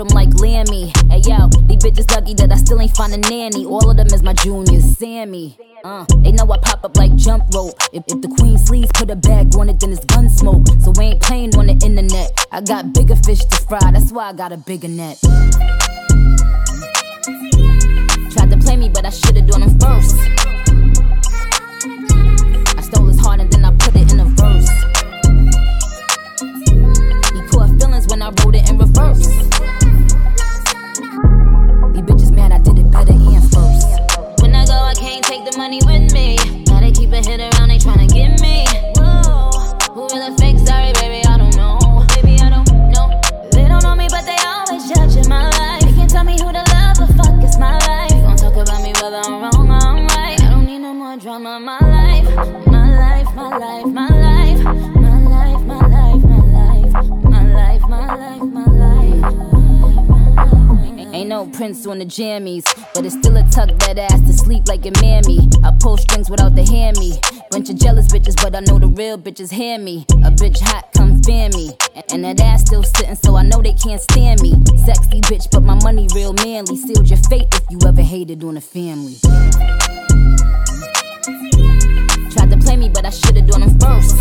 them like Lammy. Hey yo, these bitches lucky that I still ain't find a nanny. All of them is my juniors, Sammy. They know I pop up like jump rope. If the queen sleeves put a bag on it, then it's gun smoke. So we ain't playing on the internet. I got bigger fish to fry, that's why I got a bigger net. Tried to play me, but I should've done him first. I stole his heart and then I put it in a verse. He caught feelings when I wrote it in reverse. These bitches mad I did it better and first. When I go, I can't take the money with me. Gotta keep a hit around, they tryna get me. Whoa, who really fake? Sorry, baby, I don't know. Baby, I don't know. They don't know me, but they always judging my life. They can't tell me who to love, but fuck, it's my life. Don't talk about me whether I'm wrong or I'm right. I don't need no more drama in my life. My life, my life, my life. My life, my life, my life. My life, my life, my life. Ain't no Prince on the jammies, but it's still a tuck that ass to sleep like your mammy. I pull strings without the hammy. Bunch of jealous bitches, but I know the real bitches hear me. A bitch hot, come fan me. And that ass still sitting, so I know they can't stand me. Sexy bitch, but my money real manly. Sealed your fate if you ever hated on a family. Tried to play me, but I should've done him first.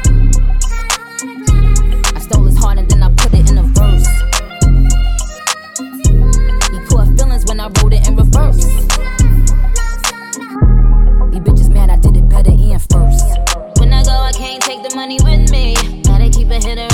I stole his heart and then I put it in a verse. He caught feelings when I wrote it in reverse. These bitches mad I did it better and first. When I go, I can't take the money with me. Gotta keep a hit